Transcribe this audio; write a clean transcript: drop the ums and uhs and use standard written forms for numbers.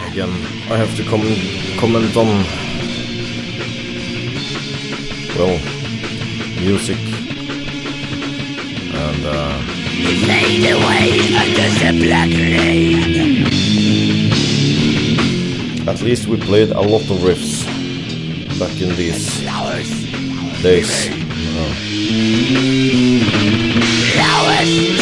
again, I have to comment on, well, music and It fade away under the black rain. At least we played a lot of riffs back in these days. Flowers